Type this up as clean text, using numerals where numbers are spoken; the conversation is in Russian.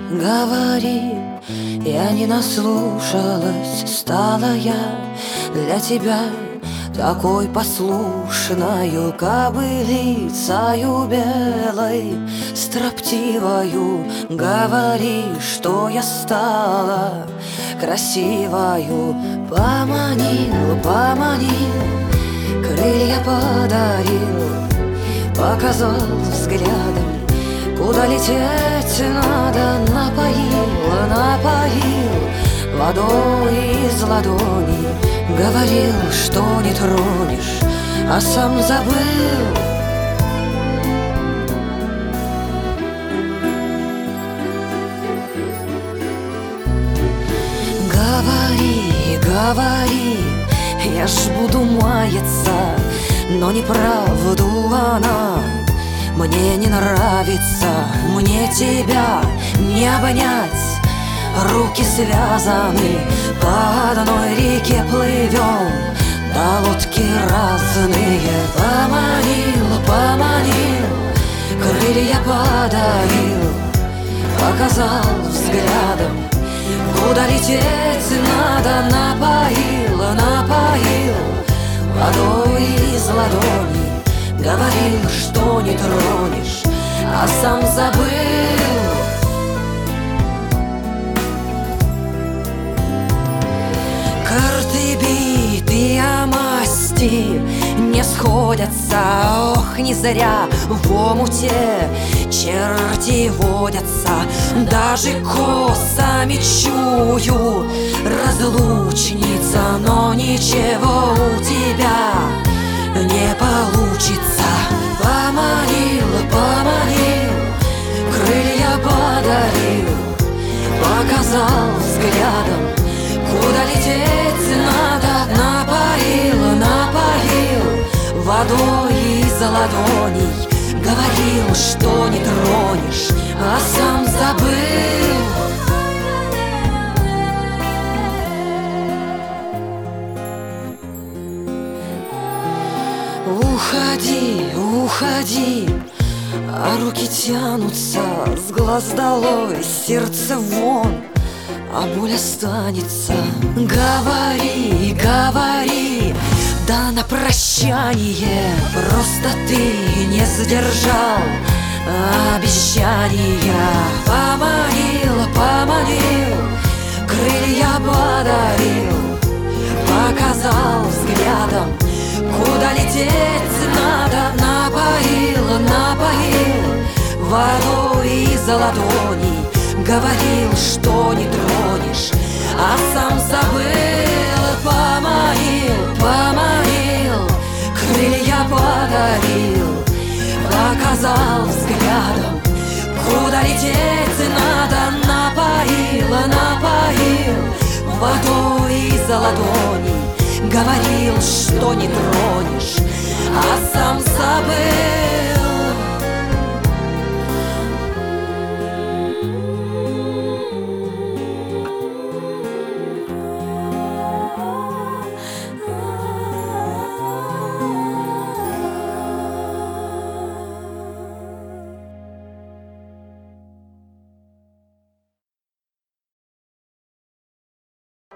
говори, я не наслушалась, стала я для тебя такой послушною кобылицею белой, строптивою. Говори, что я стала красивою. Поманил, поманил, крылья подарил, показал взглядом, куда лететь надо. Напоил, напоил водой из ладони, говорил, что не тронешь, а сам забыл. Говори, говори, я ж буду маяться, но неправду она мне не нравится. Мне тебя не обнять, руки связаны, по одной реке плывем, да лодки разные. Поманил, поманил, крылья подарил, показал взглядом, куда лететь надо. Напоил, напоил водой из ладони, говорил, что не тронешь, а сам забыл. Карты битые масти не сходятся, ох, не зря в омуте черти водятся. Даже косами чую, разлучница, но ничего у тебя не получится. Поманил, поманил, крылья подарил, показал взглядом, куда лететь надо. Напоил, напоил водой из ладоней, говорил, что не тронешь, а сам забыл. Уходи, уходи, а руки тянутся, с глаз долой, сердце вон, а боль останется. Говори, говори, да на прощание, просто ты не сдержал обещания. Поманил, поманил, крылья подарил, показал взглядом, куда лететь надо. Напоил, напоил водой из ладоней, говорил, что не тронешь, а сам забыл. Поманил, поманил, крылья подарил, показал взглядом, куда лететь надо. Напоил, напоил водой из ладоней, говорил, что не тронешь, а сам забыл.